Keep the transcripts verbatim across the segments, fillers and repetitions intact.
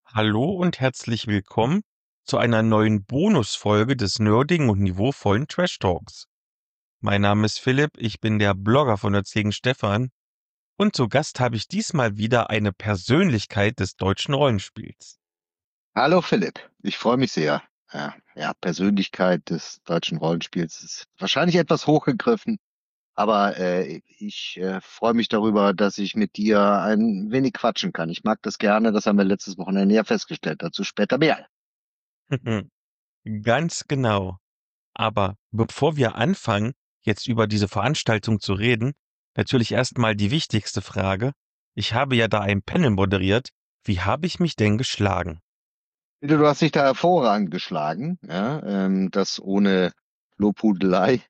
Hallo und herzlich willkommen zu einer neuen Bonusfolge des nerdigen und niveauvollen Trash Talks. Mein Name ist Philipp, ich bin der Blogger von Nerds gegen Stefan und zu Gast habe ich diesmal wieder eine Persönlichkeit des deutschen Rollenspiels. Hallo Philipp, ich freue mich sehr. Ja, ja, Persönlichkeit des deutschen Rollenspiels ist wahrscheinlich etwas hochgegriffen, aber äh, ich äh, freue mich darüber, dass ich mit dir ein wenig quatschen kann. Ich mag das gerne, das haben wir letztes Wochenende ja festgestellt. Dazu später mehr. Ganz genau. Aber bevor wir anfangen, jetzt über diese Veranstaltung zu reden, natürlich erstmal die wichtigste Frage. Ich habe ja da ein Panel moderiert. Wie habe ich mich denn geschlagen? Du du hast dich da hervorragend geschlagen, ja, ähm, das ohne Lobhudelei.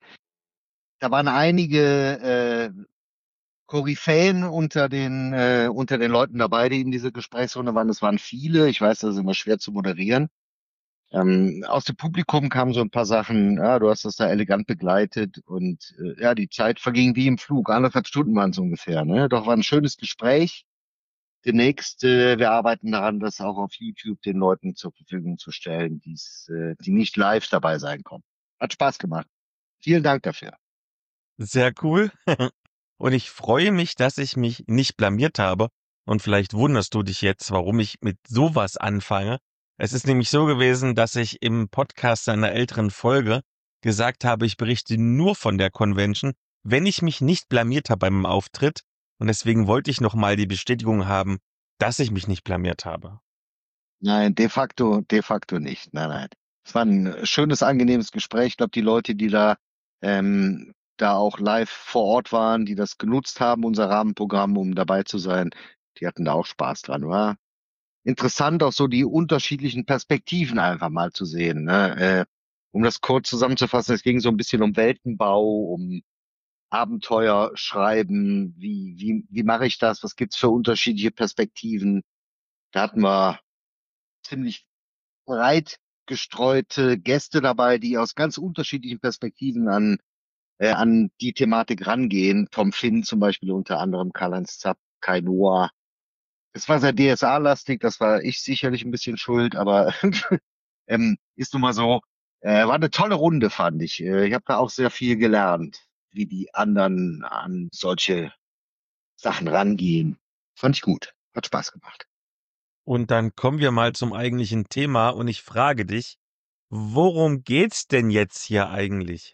Da waren einige äh, Koryphäen unter den äh, unter den Leuten dabei, die in dieser Gesprächsrunde waren. Es waren viele. Ich weiß, das ist immer schwer zu moderieren. Ähm, aus dem Publikum kamen so ein paar Sachen, ja, du hast das da elegant begleitet und äh, ja, die Zeit verging wie im Flug. Anderthalb Stunden waren es ungefähr, ne? Doch war ein schönes Gespräch. Demnächst, äh, wir arbeiten daran, das auch auf YouTube den Leuten zur Verfügung zu stellen, die's, äh, die nicht live dabei sein konnten. Hat Spaß gemacht. Vielen Dank dafür. Sehr cool. Und ich freue mich, dass ich mich nicht blamiert habe. Und vielleicht wunderst du dich jetzt, warum ich mit sowas anfange. Es ist nämlich so gewesen, dass ich im Podcast einer älteren Folge gesagt habe, ich berichte nur von der Convention, wenn ich mich nicht blamiert habe beim Auftritt. Und deswegen wollte ich nochmal die Bestätigung haben, dass ich mich nicht blamiert habe. Nein, de facto, de facto nicht. Nein, nein. Es war ein schönes, angenehmes Gespräch. Ich glaube, die Leute, die da, ähm, da auch live vor Ort waren, die das genutzt haben, unser Rahmenprogramm, um dabei zu sein, die hatten da auch Spaß dran, war interessant, auch so die unterschiedlichen Perspektiven einfach mal zu sehen. Ne? Äh, um das kurz zusammenzufassen, es ging so ein bisschen um Weltenbau, um Abenteuer schreiben, wie, wie, wie mache ich das, was gibt's für unterschiedliche Perspektiven. Da hatten wir ziemlich breit gestreute Gäste dabei, die aus ganz unterschiedlichen Perspektiven an, äh, an die Thematik rangehen. Tom Finn zum Beispiel unter anderem, Karl-Heinz Zapp, Kai Noah. Es war sehr D S A-lastig, das war ich sicherlich ein bisschen schuld, aber ähm, ist nun mal so. Äh, war eine tolle Runde, fand ich. Äh, ich habe da auch sehr viel gelernt, wie die anderen an solche Sachen rangehen. Fand ich gut. Hat Spaß gemacht. Und dann kommen wir mal zum eigentlichen Thema und ich frage dich, worum geht's denn jetzt hier eigentlich?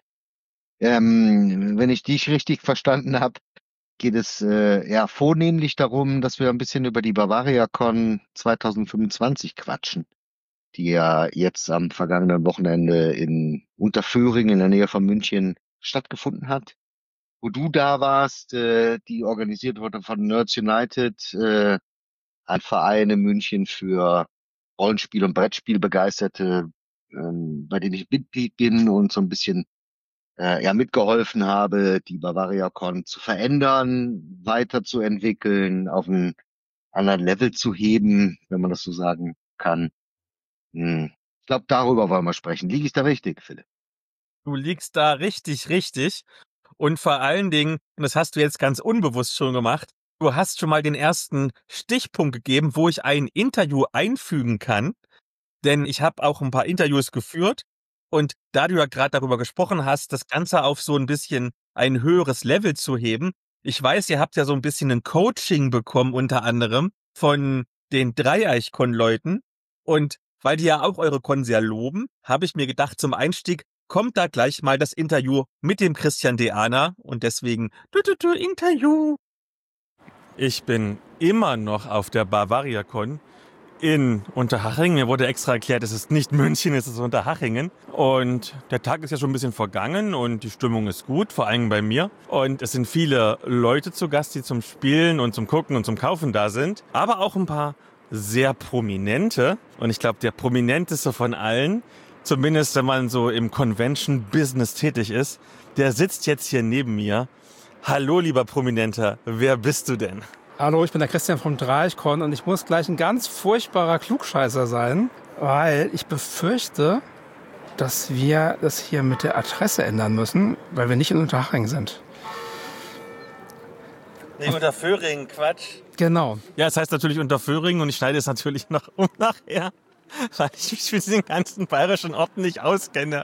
Ähm, wenn ich dich richtig verstanden habe, geht es äh, ja vornehmlich darum, dass wir ein bisschen über die BavariaCon zwanzig fünfundzwanzig quatschen, die ja jetzt am vergangenen Wochenende in Unterföhring in der Nähe von München stattgefunden hat. Wo du da warst, äh, die organisiert wurde von Nerds United, äh, ein Verein in München für Rollenspiel- und Brettspielbegeisterte, ähm, bei denen ich Mitglied bin und so ein bisschen äh, ja mitgeholfen habe, die BavariaCon zu verändern, weiterzuentwickeln, auf einen anderen Level zu heben, wenn man das so sagen kann. Hm. Ich glaube, darüber wollen wir sprechen. Liege ich da richtig, Philipp? Du liegst da richtig, richtig. Und vor allen Dingen, und das hast du jetzt ganz unbewusst schon gemacht, du hast schon mal den ersten Stichpunkt gegeben, wo ich ein Interview einfügen kann. Denn ich habe auch ein paar Interviews geführt. Und da du ja gerade darüber gesprochen hast, das Ganze auf so ein bisschen ein höheres Level zu heben. Ich weiß, ihr habt ja so ein bisschen ein Coaching bekommen, unter anderem von den Dreieichkon-Leuten. Und weil die ja auch eure Con sehr loben, habe ich mir gedacht, zum Einstieg kommt da gleich mal das Interview mit dem Christian Deana. Und deswegen, du, du, du, Interview. Ich bin immer noch auf der BavariaCon in Unterhaching. Mir wurde extra erklärt, es ist nicht München, es ist Unterhachingen. Und der Tag ist ja schon ein bisschen vergangen und die Stimmung ist gut, vor allem bei mir. Und es sind viele Leute zu Gast, die zum Spielen und zum Gucken und zum Kaufen da sind. Aber auch ein paar sehr prominente. Und ich glaube, der prominenteste von allen, zumindest wenn man so im Convention-Business tätig ist, der sitzt jetzt hier neben mir. Hallo, lieber Prominenter, wer bist du denn? Hallo, ich bin der Christian vom Dreieichkon und ich muss gleich ein ganz furchtbarer Klugscheißer sein, weil ich befürchte, dass wir das hier mit der Adresse ändern müssen, weil wir nicht in Unterhaching sind. Nee, Unterföhring, Quatsch. Genau. Ja, es heißt natürlich Unterföhring und ich schneide es natürlich noch um nachher, weil ich mich mit den ganzen bayerischen Orten nicht auskenne.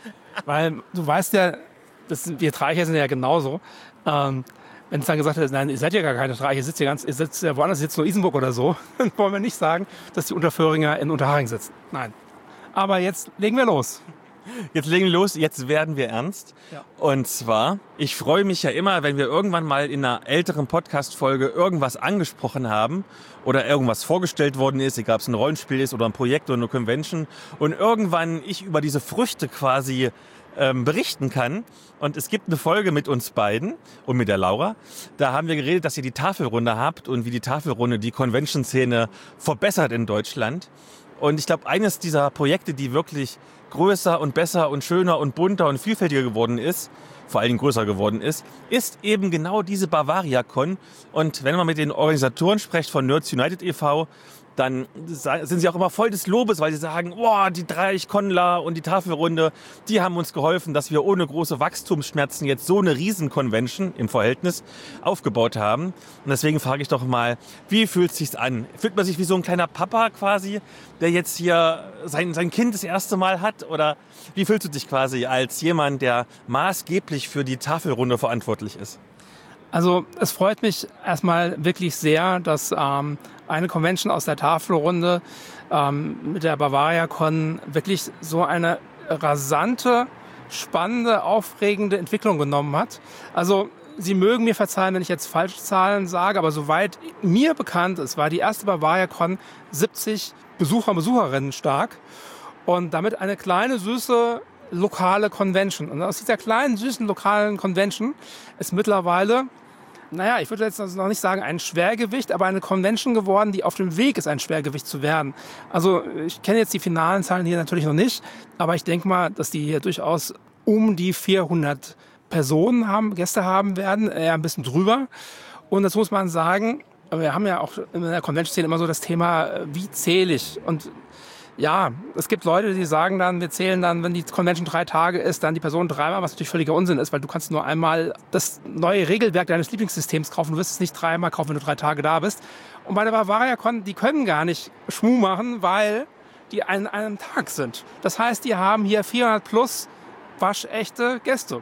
Weil du weißt ja, das, wir Dreicher sind ja genauso. Ähm, wenn es dann gesagt wird, nein, ihr seid ja gar keine Dreicher, ihr sitzt ja ganz, ihr sitzt ja woanders, ihr sitzt nur Isenburg oder so, dann wollen wir nicht sagen, dass die Unterföhringer in Unterhaching sitzen. Nein. Aber jetzt legen wir los. Jetzt legen wir los, jetzt werden wir ernst. Ja. Und zwar, ich freue mich ja immer, wenn wir irgendwann mal in einer älteren Podcast-Folge irgendwas angesprochen haben oder irgendwas vorgestellt worden ist, egal ob es ein Rollenspiel ist oder ein Projekt oder eine Convention und irgendwann ich über diese Früchte quasi ähm, berichten kann. Und es gibt eine Folge mit uns beiden und mit der Laura. Da haben wir geredet, dass ihr die Tafelrunde habt und wie die Tafelrunde die Convention-Szene verbessert in Deutschland. Und ich glaube, eines dieser Projekte, die wirklich größer und besser und schöner und bunter und vielfältiger geworden ist, vor allen Dingen größer geworden ist, ist eben genau diese BavariaCon. Und wenn man mit den Organisatoren spricht von Nerds United e V, dann sind sie auch immer voll des Lobes, weil sie sagen, boah, die Dreichconler und die Tafelrunde, die haben uns geholfen, dass wir ohne große Wachstumsschmerzen jetzt so eine Riesen-Convention im Verhältnis aufgebaut haben. Und deswegen frage ich doch mal, wie fühlt es sich an? Fühlt man sich wie so ein kleiner Papa quasi, der jetzt hier sein, sein Kind das erste Mal hat? Oder wie fühlst du dich quasi als jemand, der maßgeblich für die Tafelrunde verantwortlich ist? Also es freut mich erstmal wirklich sehr, dass ähm, eine Convention aus der Tafelrunde ähm, mit der BavariaCon wirklich so eine rasante, spannende, aufregende Entwicklung genommen hat. Also Sie mögen mir verzeihen, wenn ich jetzt falsche Zahlen sage, aber soweit mir bekannt ist, war die erste BavariaCon siebzig Besucher und Besucherinnen stark und damit eine kleine, süße lokale Convention. Und aus dieser kleinen, süßen lokalen Convention ist mittlerweile, naja, ich würde jetzt also noch nicht sagen ein Schwergewicht, aber eine Convention geworden, die auf dem Weg ist, ein Schwergewicht zu werden. Also ich kenne jetzt die finalen Zahlen hier natürlich noch nicht, aber ich denke mal, dass die hier durchaus um die vierhundert Personen haben, Gäste haben werden, eher ein bisschen drüber. Und das muss man sagen, wir haben ja auch in der Convention-Szene immer so das Thema, wie zähle ich? Und ja, es gibt Leute, die sagen dann, wir zählen dann, wenn die Convention drei Tage ist, dann die Person dreimal, was natürlich völliger Unsinn ist, weil du kannst nur einmal das neue Regelwerk deines Lieblingssystems kaufen. Du wirst es nicht dreimal kaufen, wenn du drei Tage da bist. Und bei der BavariaCon, die können gar nicht Schmuh machen, weil die an einem Tag sind. Das heißt, die haben hier vierhundert plus waschechte Gäste.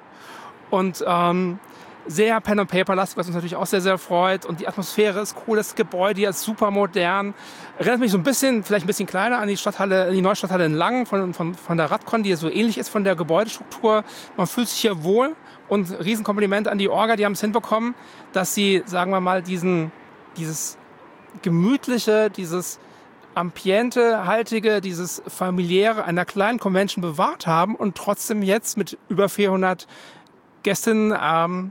Und ähm, sehr Pen and Paper lastig, was uns natürlich auch sehr, sehr freut. Und die Atmosphäre ist cool, das Gebäude hier ist super modern. Erinnert mich so ein bisschen, vielleicht ein bisschen kleiner an die Stadthalle, die neue Stadthalle in Langen von, von, von der Radcon, die so ähnlich ist von der Gebäudestruktur. Man fühlt sich hier wohl und Riesenkompliment an die Orga, die haben es hinbekommen, dass sie, sagen wir mal, diesen, dieses gemütliche, dieses Ambiente-haltige, dieses familiäre einer kleinen Convention bewahrt haben und trotzdem jetzt mit über vierhundert Gästinnen ähm,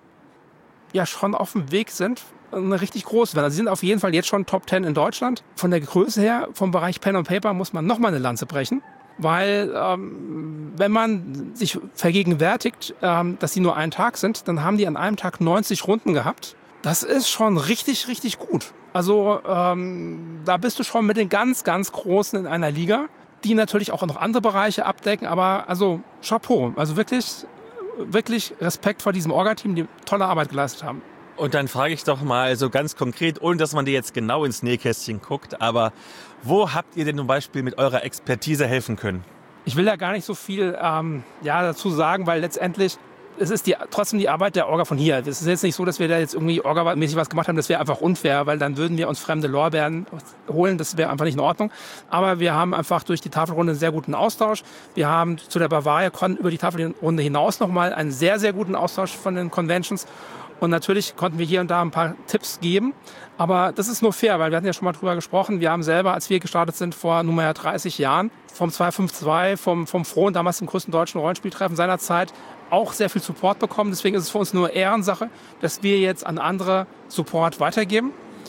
ja schon auf dem Weg sind, eine richtig groß werden. Also sie sind auf jeden Fall jetzt schon Top zehn in Deutschland. Von der Größe her, vom Bereich Pen and Paper, muss man nochmal eine Lanze brechen. Weil ähm, wenn man sich vergegenwärtigt, ähm, dass sie nur einen Tag sind, dann haben die an einem Tag neunzig Runden gehabt. Das ist schon richtig, richtig gut. Also ähm, da bist du schon mit den ganz, ganz Großen in einer Liga, die natürlich auch noch andere Bereiche abdecken. Aber also Chapeau, also wirklich... wirklich Respekt vor diesem Orga-Team, die tolle Arbeit geleistet haben. Und dann frage ich doch mal so ganz konkret, ohne dass man dir jetzt genau ins Nähkästchen guckt, aber wo habt ihr denn zum Beispiel mit eurer Expertise helfen können? Ich will da gar nicht so viel ähm, ja, dazu sagen, weil letztendlich es ist die, trotzdem die Arbeit der Orga von hier. Es ist jetzt nicht so, dass wir da jetzt irgendwie Orga-mäßig was gemacht haben. Das wäre einfach unfair, weil dann würden wir uns fremde Lorbeeren holen. Das wäre einfach nicht in Ordnung. Aber wir haben einfach durch die Tafelrunde einen sehr guten Austausch. Wir haben zu der BavariaCon über die Tafelrunde hinaus nochmal einen sehr, sehr guten Austausch von den Conventions. Und natürlich konnten wir hier und da ein paar Tipps geben. Aber das ist nur fair, weil wir hatten ja schon mal drüber gesprochen. Wir haben selber, als wir gestartet sind vor nunmehr dreißig Jahren, vom zwei fünf zwei, vom, vom Frohn, damals im größten deutschen Rollenspieltreffen seiner Zeit, auch sehr viel Support bekommen. Deswegen ist es für uns nur Ehrensache, dass wir jetzt an andere Support weitergeben.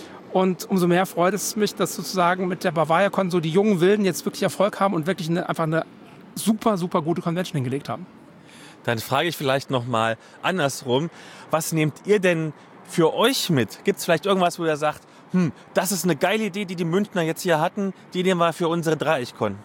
Und umso mehr freut es mich, dass sozusagen mit der BavariaCon so die jungen Wilden jetzt wirklich Erfolg haben und wirklich eine, einfach eine super, super gute Convention hingelegt haben. Dann frage ich vielleicht noch mal andersrum, was nehmt ihr denn für euch mit? Gibt es vielleicht irgendwas, wo ihr sagt, hm, das ist eine geile Idee, die die Münchner jetzt hier hatten, die nehmen wir für unsere Dreichcon?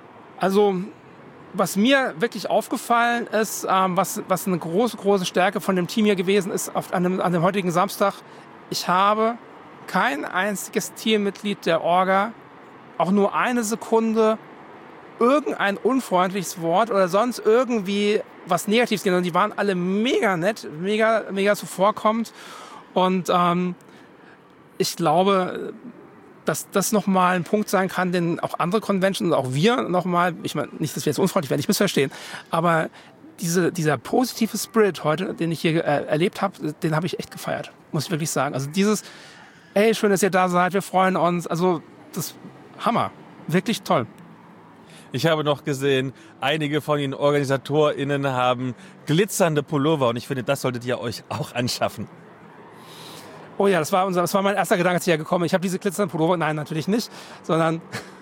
Also, was mir wirklich aufgefallen ist, ähm, was, was eine große, große Stärke von dem Team hier gewesen ist auf, an, dem, an dem heutigen Samstag, ich habe kein einziges Teammitglied der Orga auch nur eine Sekunde irgendein unfreundliches Wort oder sonst irgendwie was Negatives gehen. Und die waren alle mega nett, mega, mega zuvorkommend. Und ähm, ich glaube, dass das nochmal ein Punkt sein kann, den auch andere Conventions und auch wir nochmal, ich meine, nicht, dass wir jetzt unfreundlich werden, ich missverstehen, aber diese, dieser positive Spirit heute, den ich hier äh, erlebt habe, den habe ich echt gefeiert, muss ich wirklich sagen. Also dieses, ey, schön, dass ihr da seid, wir freuen uns, also das Hammer, wirklich toll. Ich habe noch gesehen, einige von den OrganisatorInnen haben glitzernde Pullover und ich finde, das solltet ihr euch auch anschaffen. Oh ja, das war unser, das war mein erster Gedanke, als ich hier gekommen bin. Ich habe diese glitzernden Pullover, nein, natürlich nicht, sondern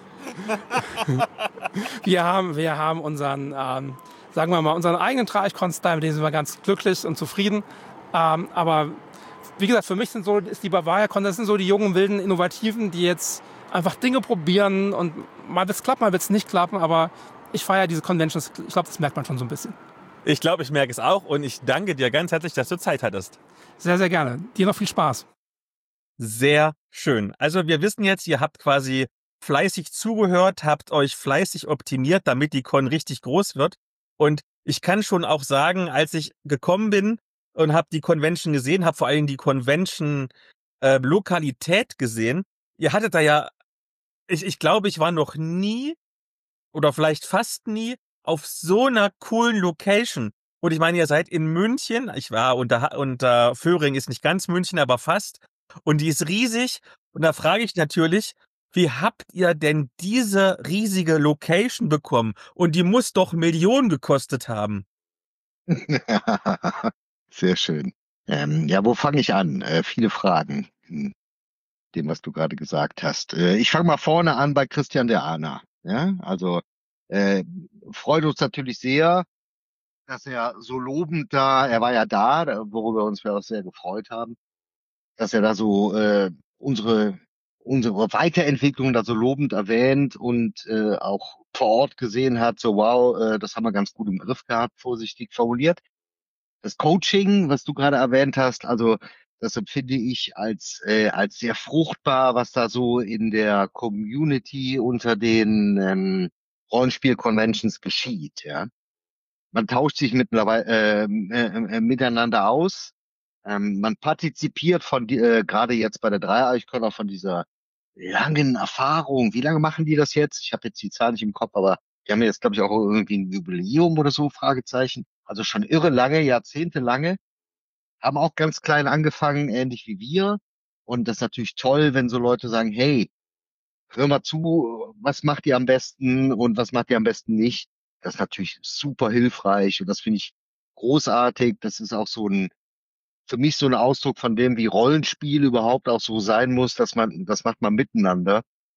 wir haben, wir haben unseren, ähm, sagen wir mal, unseren eigenen Traich-Con-Style, mit dem sind wir ganz glücklich und zufrieden. Ähm, aber wie gesagt, für mich sind so, ist die Bavaria-Con, das sind so die jungen, wilden, Innovativen, die jetzt einfach Dinge probieren und mal wird's klappen, mal wird's nicht klappen, aber ich feiere diese Conventions. Ich glaube, das merkt man schon so ein bisschen. Ich glaube, ich merke es auch und ich danke dir ganz herzlich, dass du Zeit hattest. Sehr, sehr gerne. Dir noch viel Spaß. Sehr schön. Also wir wissen jetzt, ihr habt quasi fleißig zugehört, habt euch fleißig optimiert, damit die Con richtig groß wird. Und ich kann schon auch sagen, als ich gekommen bin und habe die Convention gesehen, habe vor allem die Convention-Lokalität äh, gesehen. Ihr hattet da ja, ich, ich glaube, ich war noch nie oder vielleicht fast nie auf so einer coolen Location. Und ich meine, ihr seid in München. Ich war unter, unter Föhring ist nicht ganz München, aber fast. Und die ist riesig. Und da frage ich natürlich, wie habt ihr denn diese riesige Location bekommen? Und die muss doch Millionen gekostet haben. Sehr schön. Ähm, ja, wo fange ich an? Äh, viele Fragen, hm, dem, was du gerade gesagt hast. Äh, ich fange mal vorne an bei Christian der Ahner. Ja, also äh, freut uns natürlich sehr, dass er so lobend da, er war ja da, worüber uns wir auch sehr gefreut haben, dass er da so äh, unsere unsere Weiterentwicklung da so lobend erwähnt und äh, auch vor Ort gesehen hat, so wow, äh, das haben wir ganz gut im Griff gehabt, vorsichtig formuliert. Das Coaching, was du gerade erwähnt hast, also das empfinde ich als äh, als sehr fruchtbar, was da so in der Community unter den ähm, Rollenspiel-Conventions geschieht, ja. Man tauscht sich mittlerweile äh, äh, äh, miteinander aus. Ähm, man partizipiert von die, äh, gerade jetzt bei der Dreieichkon auch von dieser langen Erfahrung. Wie lange machen die das jetzt? Ich habe jetzt die Zahl nicht im Kopf, aber die haben jetzt, glaube ich, auch irgendwie ein Jubiläum oder so, Fragezeichen. Also schon irre lange, jahrzehntelange. Haben auch ganz klein angefangen, ähnlich wie wir. Und das ist natürlich toll, wenn so Leute sagen, hey, hör mal zu, was macht ihr am besten und was macht ihr am besten nicht? Das ist natürlich super hilfreich und das finde ich großartig. Das ist auch so ein, für mich so ein Ausdruck von dem, wie Rollenspiel überhaupt auch so sein muss, dass man, das macht man miteinander.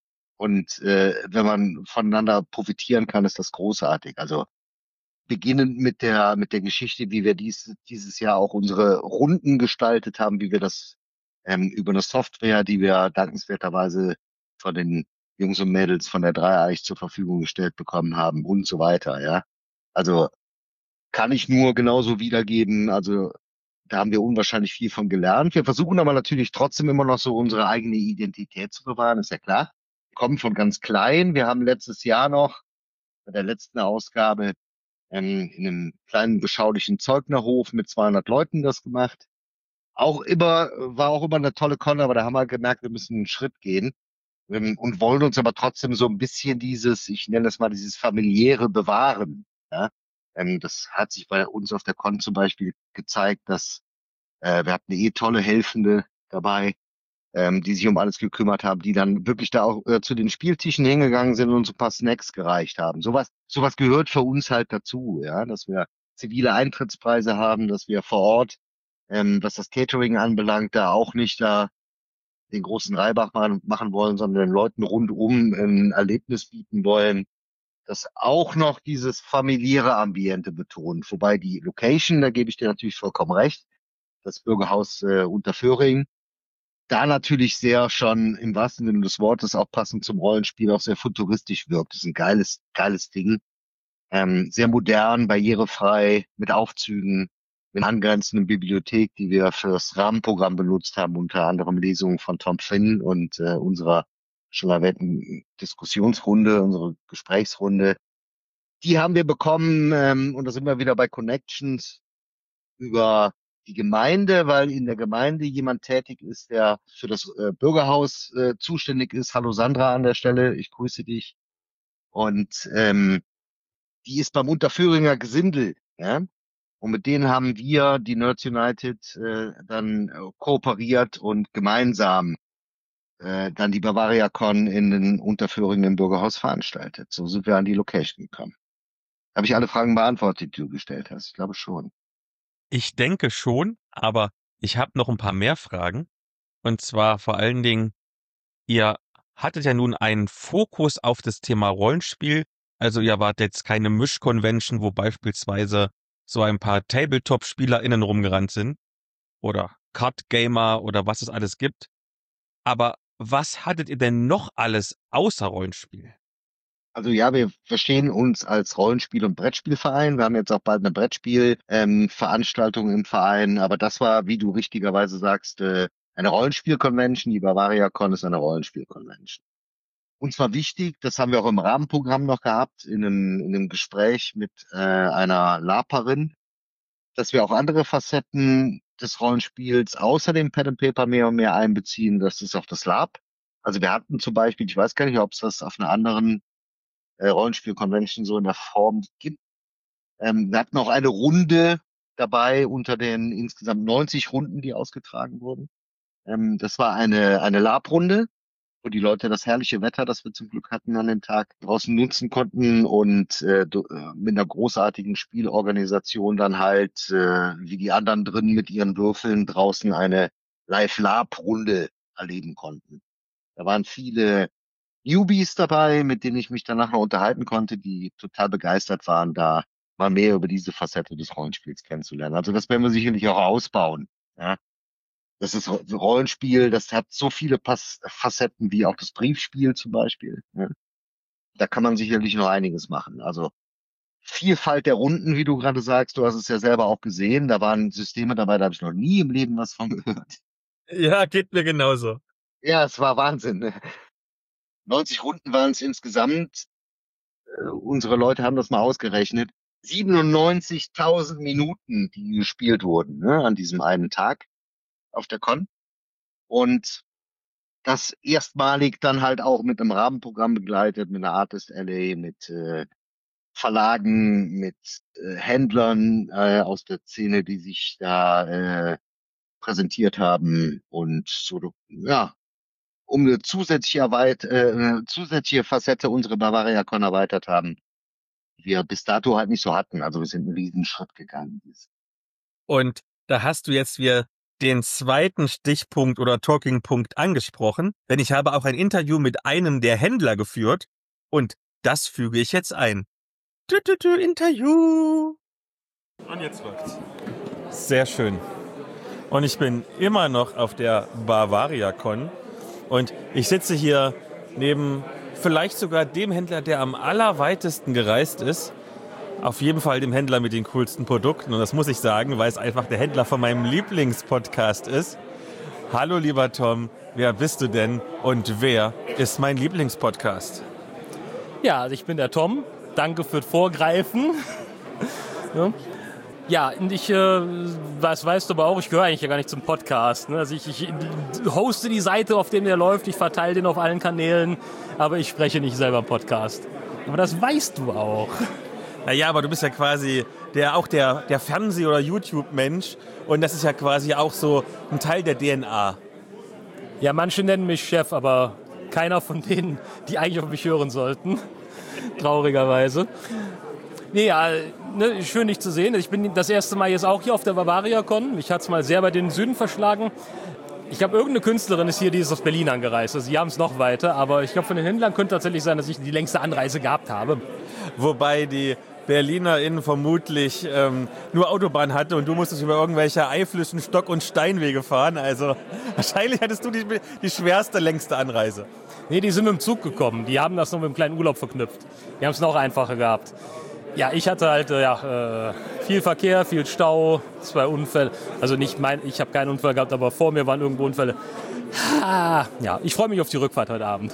Und äh, wenn man voneinander profitieren kann, ist das großartig. Also beginnend mit der mit der Geschichte, wie wir dies, dieses Jahr auch unsere Runden gestaltet haben, wie wir das ähm, über eine Software, die wir dankenswerterweise von den Jungs und Mädels von der Dreieich zur Verfügung gestellt bekommen haben und so weiter. Ja, also kann ich nur genauso wiedergeben. Also da haben wir unwahrscheinlich viel von gelernt. Wir versuchen aber natürlich trotzdem immer noch so unsere eigene Identität zu bewahren, ist ja klar. Wir kommen von ganz klein. Wir haben letztes Jahr noch bei der letzten Ausgabe ähm, in einem kleinen beschaulichen Zeugnerhof mit zweihundert Leuten das gemacht. Auch immer, war auch immer eine tolle Con, aber da haben wir gemerkt, wir müssen einen Schritt gehen ähm, und wollen uns aber trotzdem so ein bisschen dieses, ich nenne es mal dieses familiäre bewahren. Ja? Ähm, das hat sich bei uns auf der Con zum Beispiel gezeigt, dass äh, wir hatten eine eh tolle Helfende dabei, ähm, die sich um alles gekümmert haben, die dann wirklich da auch äh, zu den Spieltischen hingegangen sind und so ein paar Snacks gereicht haben. Sowas, sowas gehört für uns halt dazu, ja, dass wir zivile Eintrittspreise haben, dass wir vor Ort, ähm, was das Catering anbelangt, da auch nicht da den großen Reibach machen, machen wollen, sondern den Leuten rundum ein Erlebnis bieten wollen, das auch noch dieses familiäre Ambiente betont. Wobei die Location, da gebe ich dir natürlich vollkommen recht, das Bürgerhaus äh, Unterföhring, da natürlich sehr schon im wahrsten Sinne des Wortes auch passend zum Rollenspiel auch sehr futuristisch wirkt. Das ist ein geiles, geiles Ding. Ähm, sehr modern, barrierefrei, mit Aufzügen, mit einer angrenzenden Bibliothek, die wir für das Rahmenprogramm benutzt haben, unter anderem Lesungen von Tom Finn und äh, unserer schon erwähnten Diskussionsrunde, unsere Gesprächsrunde. Die haben wir bekommen, ähm, und da sind wir wieder bei Connections, über die Gemeinde, weil in der Gemeinde jemand tätig ist, der für das äh, Bürgerhaus äh, zuständig ist. Hallo Sandra an der Stelle, ich grüße dich. Und ähm, die ist beim Unterföhringer Gesindel, ja. Und mit denen haben wir, die Nerds United, äh, dann äh, kooperiert und gemeinsam äh, dann die BavariaCon in den Unterföhringen im Bürgerhaus veranstaltet. So sind wir an die Location gekommen. Habe ich alle Fragen beantwortet, die du gestellt hast? Ich glaube schon. Ich denke schon, aber ich habe noch ein paar mehr Fragen. Und zwar vor allen Dingen, ihr hattet ja nun einen Fokus auf das Thema Rollenspiel. Also ihr wart jetzt keine Mischconvention, wo beispielsweise so ein paar Tabletop-SpielerInnen rumgerannt sind. Oder Card-Gamer oder was es alles gibt. Aber was hattet ihr denn noch alles außer Rollenspiel? Also ja, wir verstehen uns als Rollenspiel- und Brettspielverein. Wir haben jetzt auch bald eine Brettspiel-Veranstaltung im Verein. Aber das war, wie du richtigerweise sagst, äh, eine Rollenspiel-Convention. Die BavariaCon ist eine Rollenspiel-Convention. Uns war wichtig, das haben wir auch im Rahmenprogramm noch gehabt, in einem, in einem Gespräch mit äh, einer LARPerin, dass wir auch andere Facetten des Rollenspiels außer dem Pen and Paper mehr und mehr einbeziehen. Das ist auch das LARP. Also wir hatten zum Beispiel, ich weiß gar nicht, ob es das auf einer anderen äh, Rollenspiel-Convention so in der Form gibt. Ähm, wir hatten auch eine Runde dabei unter den insgesamt neunzig Runden, die ausgetragen wurden. Ähm, das war eine, eine LARP-Runde, wo die Leute das herrliche Wetter, das wir zum Glück hatten an dem Tag, draußen nutzen konnten und äh, mit einer großartigen Spielorganisation dann halt, äh, wie die anderen drin mit ihren Würfeln draußen eine Live-LARP-Runde erleben konnten. Da waren viele Newbies dabei, mit denen ich mich danach noch unterhalten konnte, die total begeistert waren, da mal mehr über diese Facette des Rollenspiels kennenzulernen. Also das werden wir sicherlich auch ausbauen. Ja. Das ist Rollenspiel, das hat so viele Pas- Facetten wie auch das Briefspiel zum Beispiel. Ja. Da kann man sicherlich noch einiges machen. Also Vielfalt der Runden, wie du gerade sagst, du hast es ja selber auch gesehen, da waren Systeme dabei, da habe ich noch nie im Leben was von gehört. Ja, geht mir genauso. Ja, es war Wahnsinn. Ne? neunzig Runden waren es insgesamt. Äh, unsere Leute haben das mal ausgerechnet. siebenundneunzigtausend Minuten, die gespielt wurden, ne, an diesem einen Tag auf der Con. Und das erstmalig dann halt auch mit einem Rahmenprogramm begleitet, mit einer Artist Alley, mit äh, Verlagen, mit äh, Händlern äh, aus der Szene, die sich da äh, präsentiert haben und so, ja, um eine zusätzliche, Erweit äh, eine zusätzliche Facette unserer BavariaCon erweitert haben, die wir bis dato halt nicht so hatten. Also wir sind einen riesen Schritt gegangen. Und da hast du jetzt wieder den zweiten Stichpunkt oder Talking-Punkt angesprochen, denn ich habe auch ein Interview mit einem der Händler geführt und das füge ich jetzt ein. Du, du, du, Interview! Und jetzt läuft's. Sehr schön. Und ich bin immer noch auf der BavariaCon und ich sitze hier neben vielleicht sogar dem Händler, der am allerweitesten gereist ist. Auf jeden Fall dem Händler mit den coolsten Produkten. Und das muss ich sagen, weil es einfach der Händler von meinem Lieblingspodcast ist. Hallo lieber Tom, wer bist du denn und wer ist mein Lieblingspodcast? Ja, also ich bin der Tom. Danke für das Vorgreifen. ja. Ja, und ich, äh, was weißt du aber auch, ich gehöre eigentlich ja gar nicht zum Podcast. Ne? Also ich, ich hoste die Seite, auf der der läuft, ich verteile den auf allen Kanälen, aber ich spreche nicht selber Podcast. Aber das weißt du auch. Naja, aber du bist ja quasi der, auch der, der Fernseh- oder YouTube-Mensch und das ist ja quasi auch so ein Teil der D N A. Ja, manche nennen mich Chef, aber keiner von denen, die eigentlich auf mich hören sollten. Traurigerweise. Nee, ja, ne, schön dich zu sehen. Ich bin das erste Mal jetzt auch hier auf der BavariaCon. Mich hat es mal sehr bei den Süden verschlagen. Ich glaube, irgendeine Künstlerin ist hier, die ist aus Berlin angereist. Also sie haben es noch weiter, aber ich glaube, von den Händlern könnte tatsächlich sein, dass ich die längste Anreise gehabt habe. Wobei die BerlinerInnen vermutlich ähm, nur Autobahn hatte und du musstest über irgendwelche Eiflischen Stock- und Steinwege fahren. Also wahrscheinlich hattest du die, die schwerste, längste Anreise. Nee, die sind mit dem Zug gekommen. Die haben das noch mit einem kleinen Urlaub verknüpft. Die haben es noch einfacher gehabt. Ja, ich hatte halt äh, ja, äh, viel Verkehr, viel Stau, zwei Unfälle. Also nicht mein, ich habe keinen Unfall gehabt, aber vor mir waren irgendwo Unfälle. Ah, ja, ich freue mich auf die Rückfahrt heute Abend.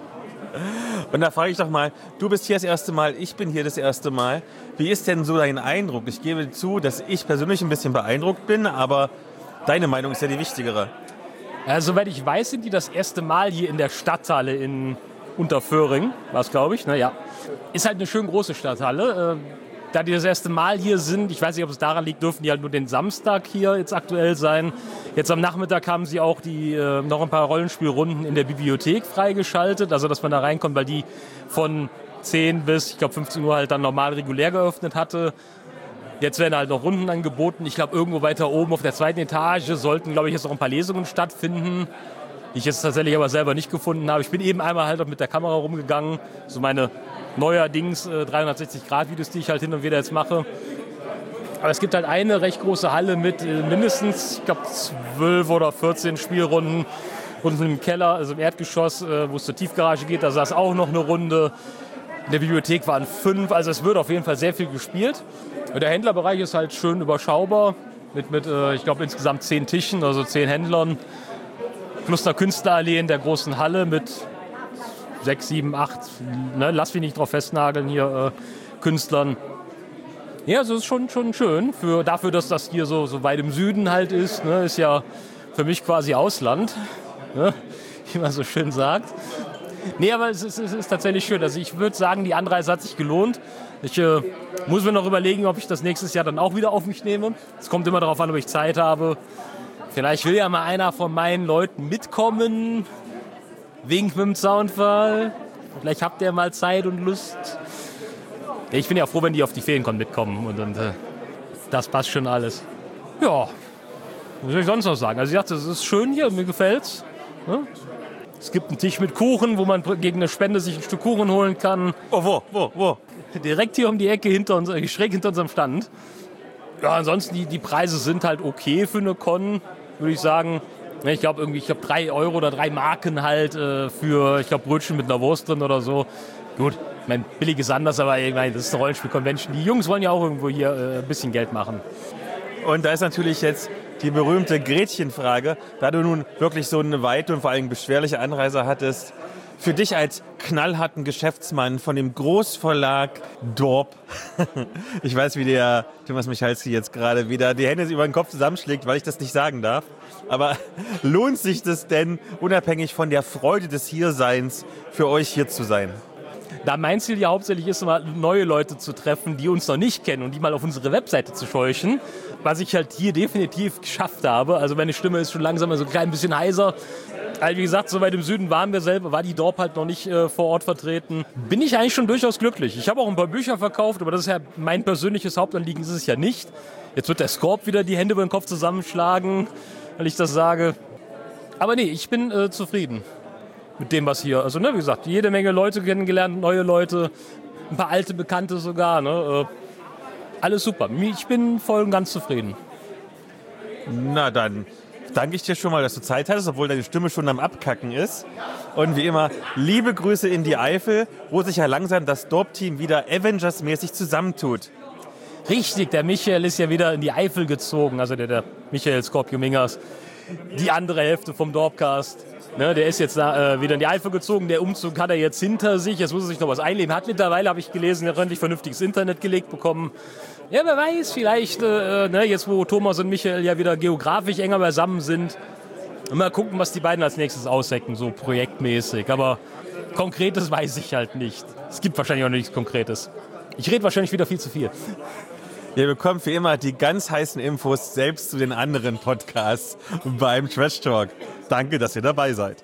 Und da frage ich doch mal, du bist hier das erste Mal, ich bin hier das erste Mal. Wie ist denn so dein Eindruck? Ich gebe zu, dass ich persönlich ein bisschen beeindruckt bin, aber deine Meinung ist ja die wichtigere. Ja, soweit ich weiß, sind die das erste Mal hier in der Stadthalle in Unterföhring, war es, glaube ich. Naja, ist halt eine schön große Stadthalle. Da die das erste Mal hier sind, ich weiß nicht, ob es daran liegt, dürfen die halt nur den Samstag hier jetzt aktuell sein. Jetzt am Nachmittag haben sie auch die, äh, noch ein paar Rollenspielrunden in der Bibliothek freigeschaltet, also dass man da reinkommt, weil die von zehn bis, ich glaube, fünfzehn Uhr halt dann normal regulär geöffnet hatte. Jetzt werden halt noch Runden angeboten. Ich glaube, irgendwo weiter oben auf der zweiten Etage sollten, glaube ich, jetzt noch ein paar Lesungen stattfinden, die ich jetzt tatsächlich aber selber nicht gefunden habe. Ich bin eben einmal halt mit der Kamera rumgegangen, so meine neuerdings äh, dreihundertsechzig Grad Videos, die ich halt hin und wieder jetzt mache. Aber es gibt halt eine recht große Halle mit äh, mindestens, ich glaube, zwölf oder vierzehn Spielrunden. Unten im Keller, also im Erdgeschoss, äh, wo es zur Tiefgarage geht, da saß auch noch eine Runde. In der Bibliothek waren fünf, also es wird auf jeden Fall sehr viel gespielt. Der Händlerbereich ist halt schön überschaubar, mit, mit äh, ich glaube, insgesamt zehn Tischen, also zehn Händlern. Plus einer Künstlerallee in der großen Halle mit sechs, sieben, acht, ne, lass mich nicht drauf festnageln, hier äh, Künstlern. Ja, also es ist schon, schon schön, für, dafür, dass das hier so, so weit im Süden halt ist, ne, ist ja für mich quasi Ausland, ne, wie man so schön sagt. Nee, aber es ist, es ist tatsächlich schön. Also ich würde sagen, die Anreise hat sich gelohnt. Ich äh, muss mir noch überlegen, ob ich das nächstes Jahr dann auch wieder auf mich nehme. Es kommt immer darauf an, ob ich Zeit habe. Vielleicht will ja mal einer von meinen Leuten mitkommen. Wink mit dem Zaunfall. Vielleicht habt ihr mal Zeit und Lust. Ja, ich bin ja froh, wenn die auf die Ferienkon mitkommen. Und, und äh, das passt schon alles. Ja, was soll ich sonst noch sagen? Also ich dachte, es ist schön hier, mir gefällt's. Ja? Es gibt einen Tisch mit Kuchen, wo man gegen eine Spende sich ein Stück Kuchen holen kann. Oh, wo, wo, wo? Direkt hier um die Ecke, hinter uns, schräg hinter unserem Stand. Ja, ansonsten, die, die Preise sind halt okay für eine Con, würde ich sagen. Ich glaube, irgendwie, ich glaube, drei Euro oder drei Marken halt äh, für, ich glaube, Brötchen mit einer Wurst drin oder so. Gut, mein billig ist anders, aber ich meine, das ist eine Rollenspiel-Convention. Die Jungs wollen ja auch irgendwo hier äh, ein bisschen Geld machen. Und da ist natürlich jetzt die berühmte Gretchenfrage, da du nun wirklich so eine weite und vor allem beschwerliche Anreise hattest, für dich als knallharten Geschäftsmann von dem Großverlag Dorp, ich weiß, wie der Thomas Michalski jetzt gerade wieder die Hände über den Kopf zusammenschlägt, weil ich das nicht sagen darf, aber lohnt sich das denn, unabhängig von der Freude des Hierseins, für euch hier zu sein? Da mein Ziel ja hauptsächlich ist, mal neue Leute zu treffen, die uns noch nicht kennen und die mal auf unsere Webseite zu scheuchen, was ich halt hier definitiv geschafft habe. Also meine Stimme ist schon langsam so ein klein bisschen heiser. Also wie gesagt, so weit im Süden waren wir selber, war die Dorp halt noch nicht äh, vor Ort vertreten. Bin ich eigentlich schon durchaus glücklich. Ich habe auch ein paar Bücher verkauft, aber das ist ja mein persönliches Hauptanliegen, ist es ja nicht. Jetzt wird der Scorp wieder die Hände über den Kopf zusammenschlagen, weil ich das sage. Aber nee, ich bin äh, zufrieden mit dem, was hier, also ne, wie gesagt, jede Menge Leute kennengelernt, neue Leute, ein paar alte Bekannte sogar, ne, äh, alles super. Ich bin voll und ganz zufrieden. Na dann danke ich dir schon mal, dass du Zeit hattest, obwohl deine Stimme schon am Abkacken ist. Und wie immer, liebe Grüße in die Eifel, wo sich ja langsam das Dorp-Team wieder Avengers-mäßig zusammentut. Richtig, der Michael ist ja wieder in die Eifel gezogen, also der, der Michael Scorpio Mingers, die andere Hälfte vom Dorpcast. Ne, der ist jetzt da, äh, wieder in die Eifel gezogen. Der Umzug hat er jetzt hinter sich. Jetzt muss er sich noch was einleben. Hat mittlerweile, habe ich gelesen, er endlich vernünftiges Internet gelegt bekommen. Ja, wer weiß, vielleicht, äh, ne, jetzt wo Thomas und Michael ja wieder geografisch enger beisammen sind, mal gucken, was die beiden als nächstes aushecken, so projektmäßig. Aber Konkretes weiß ich halt nicht. Es gibt wahrscheinlich auch nichts Konkretes. Ich rede wahrscheinlich wieder viel zu viel. Ihr bekommt wie immer die ganz heißen Infos selbst zu den anderen Podcasts beim Trash Talk. Danke, dass ihr dabei seid.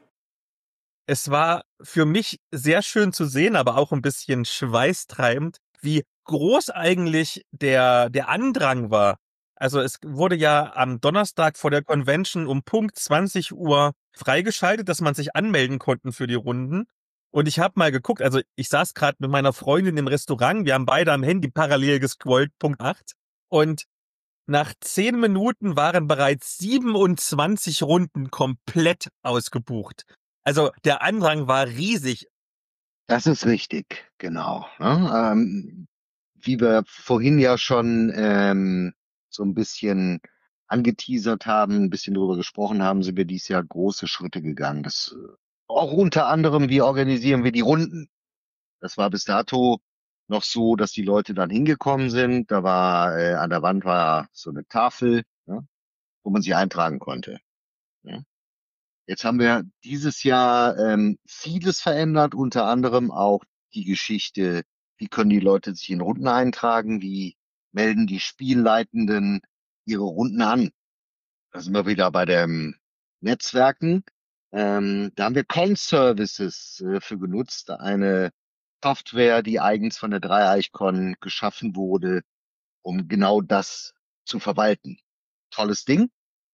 Es war für mich sehr schön zu sehen, aber auch ein bisschen schweißtreibend, wie groß eigentlich der, der Andrang war. Also es wurde ja am Donnerstag vor der Convention um Punkt zwanzig Uhr freigeschaltet, dass man sich anmelden konnte für die Runden. Und ich habe mal geguckt, also ich saß gerade mit meiner Freundin im Restaurant, wir haben beide am Handy parallel gescrollt, Punkt acht. Und nach zehn Minuten waren bereits siebenundzwanzig Runden komplett ausgebucht. Also der Andrang war riesig. Das ist richtig, genau. Ne? Ähm, wie wir vorhin ja schon ähm, so ein bisschen angeteasert haben, ein bisschen darüber gesprochen haben, sind wir dieses Jahr große Schritte gegangen. Das äh, auch unter anderem, wie organisieren wir die Runden? Das war bis dato noch so, dass die Leute dann hingekommen sind. Da war äh, an der Wand war so eine Tafel, ja, wo man sich eintragen konnte. Ja. Jetzt haben wir dieses Jahr ähm, vieles verändert, unter anderem auch die Geschichte, wie können die Leute sich in Runden eintragen, wie melden die Spielleitenden ihre Runden an. Da sind wir wieder bei dem Netzwerken. Ähm, da haben wir Con-Services äh, für genutzt, eine Software, die eigens von der Dreieichkon geschaffen wurde, um genau das zu verwalten. Tolles Ding.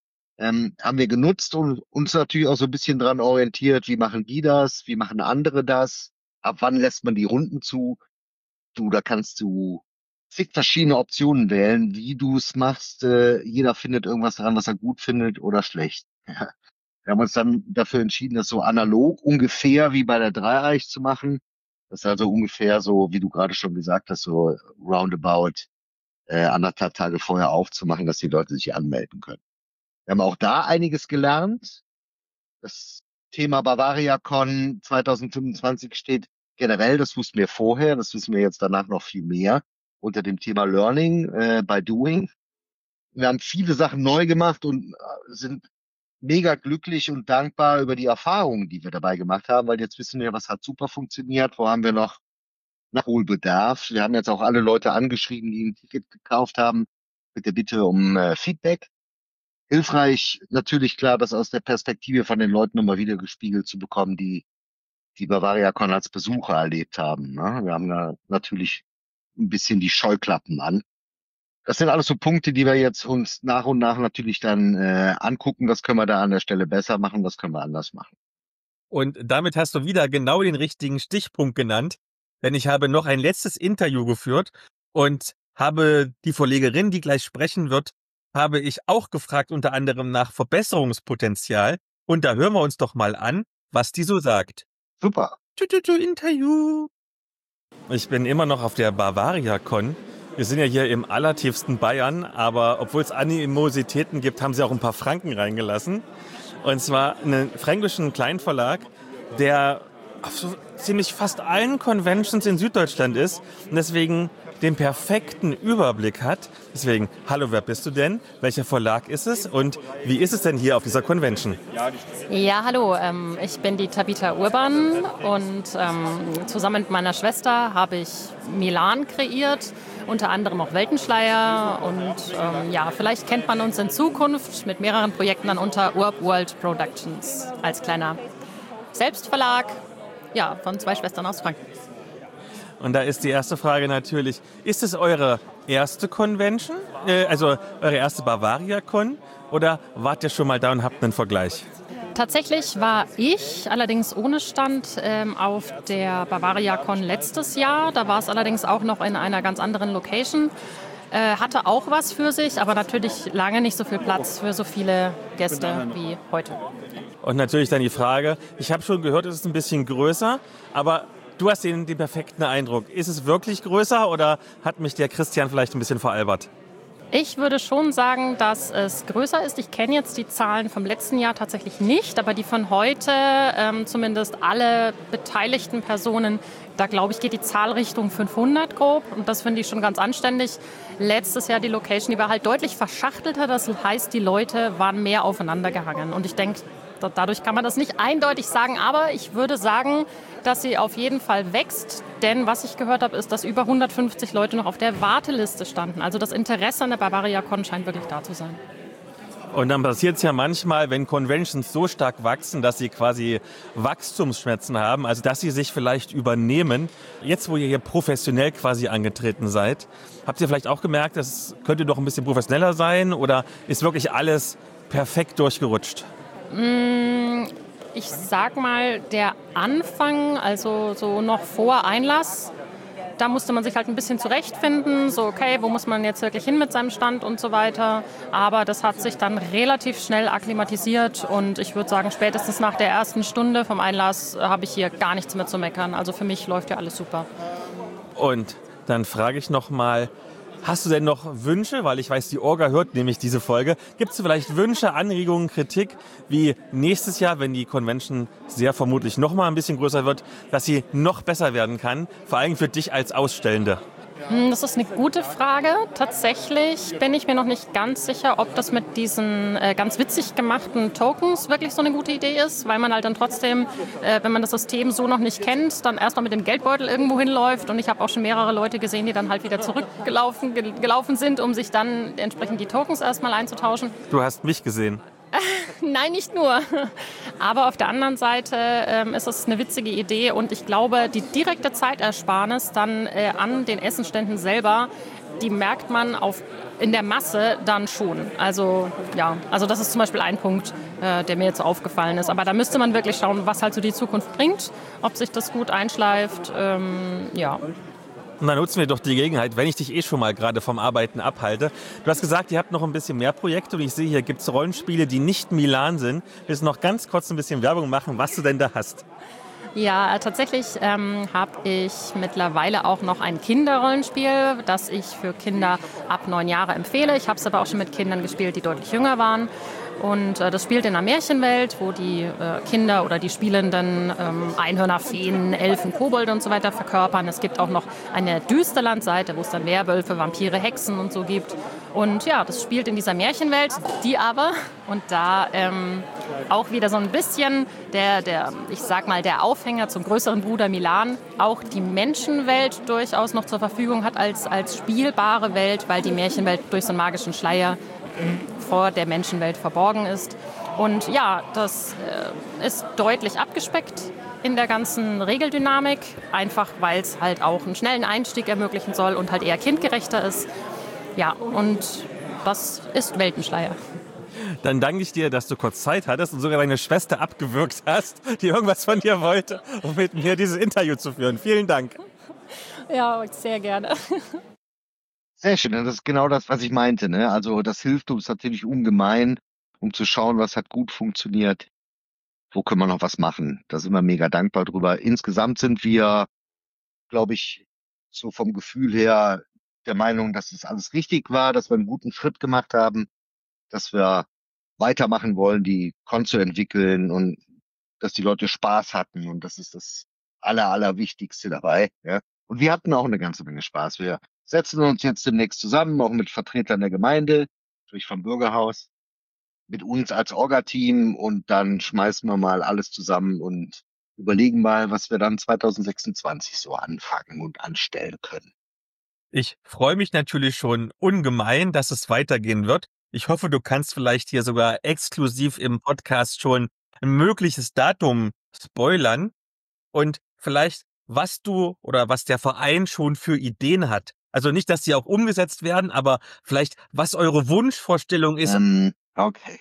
Ähm, haben wir genutzt und uns natürlich auch so ein bisschen dran orientiert, wie machen die das, wie machen andere das, ab wann lässt man die Runden zu. Du, da kannst du zig verschiedene Optionen wählen, wie du es machst. Äh, jeder findet irgendwas dran, was er gut findet oder schlecht. Ja. Wir haben uns dann dafür entschieden, das so analog ungefähr wie bei der Dreieich zu machen. Das ist also ungefähr so, wie du gerade schon gesagt hast, so roundabout äh, anderthalb Tage vorher aufzumachen, dass die Leute sich anmelden können. Wir haben auch da einiges gelernt. Das Thema BavariaCon zwanzig fünfundzwanzig steht generell, das wussten wir vorher, das wissen wir jetzt danach noch viel mehr, unter dem Thema Learning äh, by Doing. Wir haben viele Sachen neu gemacht und äh, sind mega glücklich und dankbar über die Erfahrungen, die wir dabei gemacht haben, weil jetzt wissen wir, was hat super funktioniert, wo haben wir noch Nachholbedarf. Wir haben jetzt auch alle Leute angeschrieben, die ein Ticket gekauft haben, mit der Bitte um äh, Feedback. Hilfreich natürlich klar, das aus der Perspektive von den Leuten nochmal wieder gespiegelt zu bekommen, die die BavariaCon als Besucher erlebt haben. Ne? Wir haben da natürlich ein bisschen die Scheuklappen an. Das sind alles so Punkte, die wir jetzt uns nach und nach natürlich dann äh, angucken. Was können wir da an der Stelle besser machen, was können wir anders machen. Und damit hast du wieder genau den richtigen Stichpunkt genannt, denn ich habe noch ein letztes Interview geführt und habe die Verlegerin, die gleich sprechen wird, habe ich auch gefragt, unter anderem nach Verbesserungspotenzial. Und da hören wir uns doch mal an, was die so sagt. Super. Tü, tü, tü, Interview. Ich bin immer noch auf der BavariaCon. Wir sind ja hier im allertiefsten Bayern, aber obwohl es Animositäten gibt, haben sie auch ein paar Franken reingelassen. Und zwar einen fränkischen Kleinverlag, der auf so ziemlich fast allen Conventions in Süddeutschland ist und deswegen den perfekten Überblick hat. Deswegen, hallo, wer bist du denn? Welcher Verlag ist es? Und wie ist es denn hier auf dieser Convention? Ja, hallo, ähm, ich bin die Tabitha Urban und ähm, zusammen mit meiner Schwester habe ich Milan kreiert, unter anderem auch Weltenschleier und ähm, ja, vielleicht kennt man uns in Zukunft mit mehreren Projekten dann unter Urb World Productions als kleiner Selbstverlag, ja, von zwei Schwestern aus Franken. Und da ist die erste Frage natürlich, ist es eure erste Convention, äh, also eure erste BavariaCon, oder wart ihr schon mal da und habt einen Vergleich? Tatsächlich war ich allerdings ohne Stand ähm, auf der BavariaCon letztes Jahr. Da war es allerdings auch noch in einer ganz anderen Location. Äh, hatte auch was für sich, aber natürlich lange nicht so viel Platz für so viele Gäste wie heute. Und natürlich dann die Frage, ich habe schon gehört, es ist ein bisschen größer, aber du hast den, den perfekten Eindruck. Ist es wirklich größer oder hat mich der Christian vielleicht ein bisschen veralbert? Ich würde schon sagen, dass es größer ist. Ich kenne jetzt die Zahlen vom letzten Jahr tatsächlich nicht, aber die von heute, ähm, zumindest alle beteiligten Personen, da glaube ich, geht die Zahl Richtung fünfhundert grob und das finde ich schon ganz anständig. Letztes Jahr die Location, die war halt deutlich verschachtelter, das heißt, die Leute waren mehr aufeinander gehangen und ich denke, dadurch kann man das nicht eindeutig sagen, aber ich würde sagen, dass sie auf jeden Fall wächst, denn was ich gehört habe, ist, dass über hundertfünfzig Leute noch auf der Warteliste standen. Also das Interesse an der BavariaCon scheint wirklich da zu sein. Und dann passiert es ja manchmal, wenn Conventions so stark wachsen, dass sie quasi Wachstumsschmerzen haben, also dass sie sich vielleicht übernehmen. Jetzt, wo ihr hier professionell quasi angetreten seid, habt ihr vielleicht auch gemerkt, das könnte doch ein bisschen professioneller sein oder ist wirklich alles perfekt durchgerutscht? Ich sag mal, der Anfang, also so noch vor Einlass, da musste man sich halt ein bisschen zurechtfinden, so okay, wo muss man jetzt wirklich hin mit seinem Stand und so weiter. Aber das hat sich dann relativ schnell akklimatisiert und ich würde sagen, spätestens nach der ersten Stunde vom Einlass habe ich hier gar nichts mehr zu meckern. Also für mich läuft ja alles super. Und Dann frage ich noch mal, hast du denn noch Wünsche? Weil ich weiß, die Orga hört nämlich diese Folge. Gibt es vielleicht Wünsche, Anregungen, Kritik, wie nächstes Jahr, wenn die Convention sehr vermutlich noch mal ein bisschen größer wird, dass sie noch besser werden kann, vor allem für dich als Ausstellende? Das ist eine gute Frage. Tatsächlich bin ich mir noch nicht ganz sicher, ob das mit diesen äh, ganz witzig gemachten Tokens wirklich so eine gute Idee ist, weil man halt dann trotzdem, äh, wenn man das System so noch nicht kennt, dann erstmal mit dem Geldbeutel irgendwo hinläuft. Und ich habe auch schon mehrere Leute gesehen, die dann halt wieder zurückgelaufen ge- gelaufen sind, um sich dann entsprechend die Tokens erstmal einzutauschen. Du hast mich gesehen. Nein, nicht nur. Aber auf der anderen Seite ähm, ist es eine witzige Idee und ich glaube, die direkte Zeitersparnis dann äh, an den Essenständen selber, die merkt man auf, in der Masse dann schon. Also ja, also das ist zum Beispiel ein Punkt, äh, der mir jetzt aufgefallen ist. Aber da müsste man wirklich schauen, was halt so die Zukunft bringt, ob sich das gut einschleift. Ähm, ja. Und dann nutzen wir doch die Gelegenheit, wenn ich dich eh schon mal gerade vom Arbeiten abhalte. Du hast gesagt, ihr habt noch ein bisschen mehr Projekte und ich sehe, hier gibt es Rollenspiele, die nicht Milan sind. Willst du noch ganz kurz ein bisschen Werbung machen, was du denn da hast? Ja, tatsächlich ähm, habe ich mittlerweile auch noch ein Kinderrollenspiel, das ich für Kinder ab neun Jahre empfehle. Ich habe es aber auch schon mit Kindern gespielt, die deutlich jünger waren. Und äh, das spielt in einer Märchenwelt, wo die äh, Kinder oder die Spielenden ähm, Einhörner, Feen, Elfen, Kobolde und so weiter verkörpern. Es gibt auch noch eine Düsterland-Seite, wo es dann Werwölfe, Vampire, Hexen und so gibt. Und ja, das spielt in dieser Märchenwelt, die aber, und da ähm, auch wieder so ein bisschen der, der, ich sag mal, der Aufhänger zum größeren Bruder Milan, auch die Menschenwelt durchaus noch zur Verfügung hat als, als spielbare Welt, weil die Märchenwelt durch so einen magischen Schleier vor der Menschenwelt verborgen ist. Und ja, das äh, ist deutlich abgespeckt in der ganzen Regeldynamik, einfach weil es halt auch einen schnellen Einstieg ermöglichen soll und halt eher kindgerechter ist. Ja, und das ist Weltenschleier. Dann danke ich dir, dass du kurz Zeit hattest und sogar deine Schwester abgewürgt hast, die irgendwas von dir wollte, um mit mir dieses Interview zu führen. Vielen Dank. Ja, sehr gerne. Sehr schön, das ist genau das, was ich meinte. Ne? Also das hilft uns natürlich ungemein, um zu schauen, was hat gut funktioniert, wo können wir noch was machen. Da sind wir mega dankbar drüber. Insgesamt sind wir, glaube ich, so vom Gefühl her der Meinung, dass es alles richtig war, dass wir einen guten Schritt gemacht haben, dass wir weitermachen wollen, die Con zu entwickeln und dass die Leute Spaß hatten. Und das ist das Aller, Allerwichtigste dabei. Ja? Und wir hatten auch eine ganze Menge Spaß. Wir setzen uns jetzt demnächst zusammen, auch mit Vertretern der Gemeinde, durch vom Bürgerhaus, mit uns als Orga-Team und dann schmeißen wir mal alles zusammen und überlegen mal, was wir dann zwanzig sechsundzwanzig so anfangen und anstellen können. Ich freue mich natürlich schon ungemein, dass es weitergehen wird. Ich hoffe, du kannst vielleicht hier sogar exklusiv im Podcast schon ein mögliches Datum spoilern und vielleicht, was du oder was der Verein schon für Ideen hat. Also nicht, dass sie auch umgesetzt werden, aber vielleicht, was eure Wunschvorstellung ist. Ähm, okay.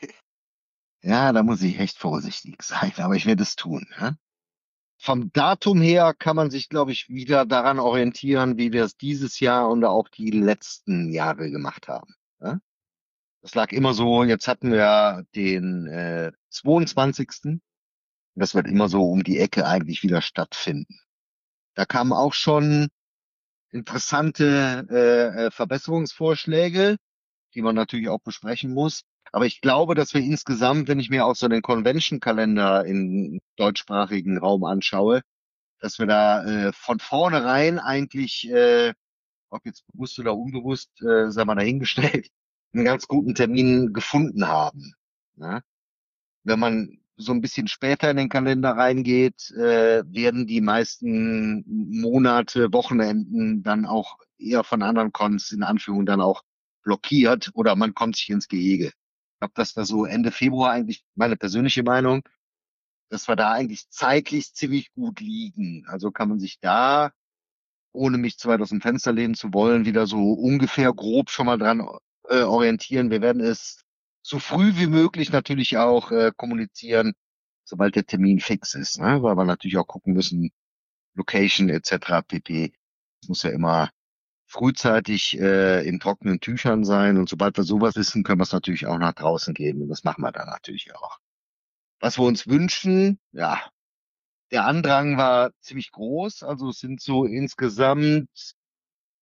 Ja, da muss ich echt vorsichtig sein, aber ich werde es tun. Ja? Vom Datum her kann man sich, glaube ich, wieder daran orientieren, wie wir es dieses Jahr und auch die letzten Jahre gemacht haben. Ja? Das lag immer so, jetzt hatten wir den äh, zweiundzwanzigsten Das wird immer so um die Ecke eigentlich wieder stattfinden. Da kamen auch schon interessante äh, äh, Verbesserungsvorschläge, die man natürlich auch besprechen muss. Aber ich glaube, dass wir insgesamt, wenn ich mir auch so den Convention-Kalender im deutschsprachigen Raum anschaue, dass wir da äh, von vornherein eigentlich, äh, ob jetzt bewusst oder unbewusst, äh, sagen wir dahingestellt, einen ganz guten Termin gefunden haben. Ne? Wenn man so ein bisschen später in den Kalender reingeht, äh, werden die meisten Monate, Wochenenden dann auch eher von anderen Cons in Anführung dann auch blockiert oder man kommt sich ins Gehege. Ich glaube, dass da so Ende Februar eigentlich meine persönliche Meinung, dass wir da eigentlich zeitlich ziemlich gut liegen. Also kann man sich da, ohne mich zu weit aus dem Fenster lehnen zu wollen, wieder so ungefähr grob schon mal dran äh, orientieren. Wir werden es so früh wie möglich natürlich auch äh, kommunizieren, sobald der Termin fix ist, ne? Weil wir natürlich auch gucken müssen, Location et cetera pp. Es muss ja immer frühzeitig äh, in trockenen Tüchern sein und sobald wir sowas wissen, können wir es natürlich auch nach draußen geben und das machen wir dann natürlich auch. Was wir uns wünschen, ja, der Andrang war ziemlich groß, also es sind so insgesamt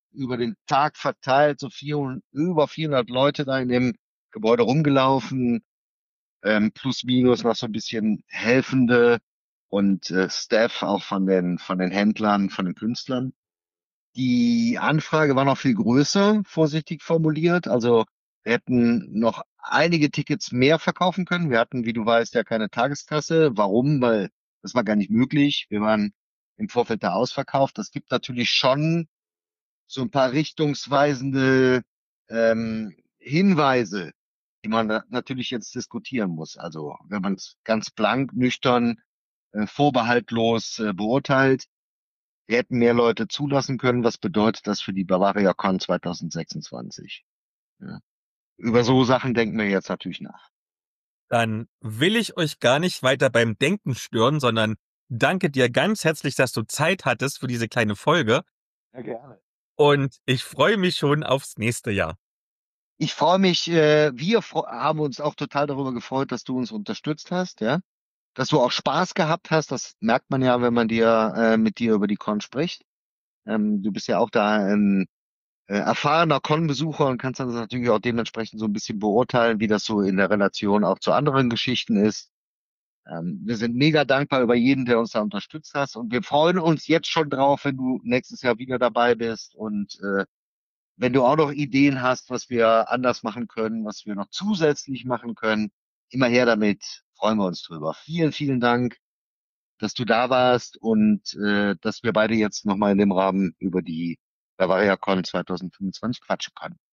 über den Tag verteilt, so vierhundert, über vierhundert Leute da in dem Gebäude rumgelaufen, ähm, plus minus noch so ein bisschen Helfende und äh, Staff auch von den, von den Händlern, von den Künstlern. Die Anfrage war noch viel größer, vorsichtig formuliert. Also wir hätten noch einige Tickets mehr verkaufen können. Wir hatten, wie du weißt, ja keine Tageskasse. Warum? Weil das war gar nicht möglich. Wir waren im Vorfeld da ausverkauft. Das gibt natürlich schon so ein paar richtungsweisende ähm, Hinweise, die man na- natürlich jetzt diskutieren muss. Also wenn man es ganz blank, nüchtern, äh, vorbehaltlos äh, beurteilt, wir hätten mehr Leute zulassen können. Was bedeutet das für die Bavaria Con zwanzig sechsundzwanzig? Ja. Über so Sachen denken wir jetzt natürlich nach. Dann will ich euch gar nicht weiter beim Denken stören, sondern danke dir ganz herzlich, dass du Zeit hattest für diese kleine Folge. Ja, gerne. Und ich freue mich schon aufs nächste Jahr. Ich freue mich, äh, wir fro- haben uns auch total darüber gefreut, dass du uns unterstützt hast, ja. Dass du auch Spaß gehabt hast, das merkt man ja, wenn man dir äh, mit dir über die Con spricht. Ähm, du bist ja auch da ein äh, erfahrener Con-Besucher und kannst dann natürlich auch dementsprechend so ein bisschen beurteilen, wie das so in der Relation auch zu anderen Geschichten ist. Ähm, wir sind mega dankbar über jeden, der uns da unterstützt hat und wir freuen uns jetzt schon drauf, wenn du nächstes Jahr wieder dabei bist und äh, wenn du auch noch Ideen hast, was wir anders machen können, was wir noch zusätzlich machen können, immer her damit, freuen wir uns drüber. Vielen, vielen Dank, dass du da warst und äh, dass wir beide jetzt nochmal in dem Rahmen über die Bavaria Con zwanzig fünfundzwanzig quatschen können.